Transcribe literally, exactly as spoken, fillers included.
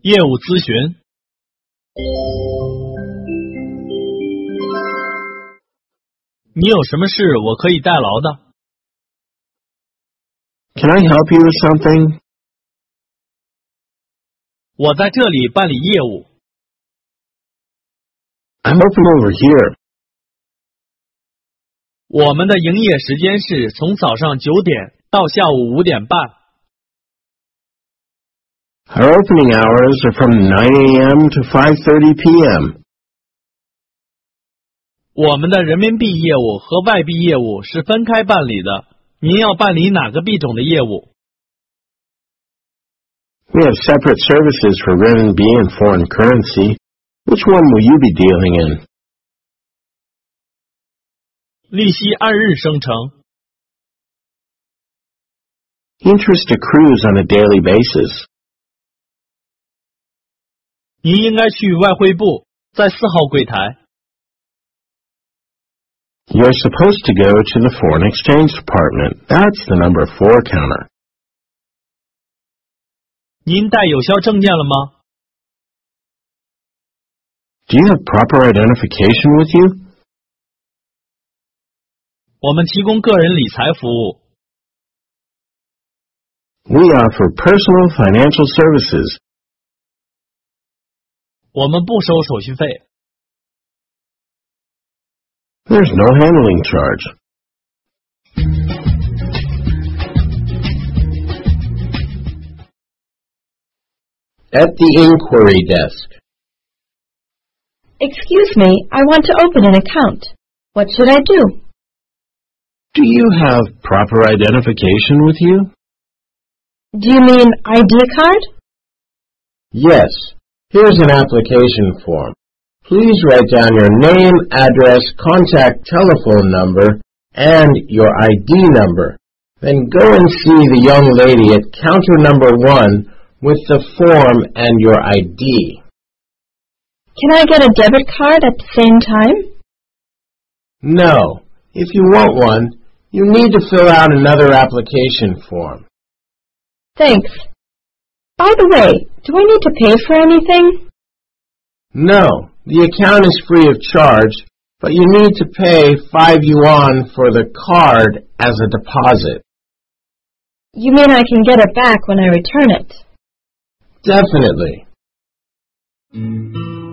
业务咨询。你有什么事我可以代劳的？ Can I help you with something? 我在这里办理业务。 I'm open over here. 我们的营业时间是从早上九点到下午五点半。 Our opening hours are from nine a m to five thirty p m 我们的人民币业务和外币业务是分开办理的，您要办理哪个币种的业务？ We have separate services for renminbi and foreign currency. Which one will you be dealing in? 利息按日生成。 Interest accrues on a daily basis. 您应该去外汇部，在四号柜台。 You're supposed to go to the foreign exchange department. That's the number four counter. 您带有效证件了吗？ Do you have proper identification with you? 我们提供个人理财服务。 We offer personal financial services. 我们不收手续费。 There's no handling charge. At the inquiry desk. Excuse me, I want to open an account. What should I do? Do you have proper identification with you? Do you mean I D card? Yes. Here's an application form. Please write down your name, address, contact telephone number, and your I D number. Then go and see the young lady at counter number one with the form and your I D. Can I get a debit card at the same time? No. If you want one, you need to fill out another application form. Thanks. By the way, do I need to pay for anything? No. The account is free of charge, but you need to pay five yuan for the card as a deposit. You mean I can get it back when I return it? Definitely.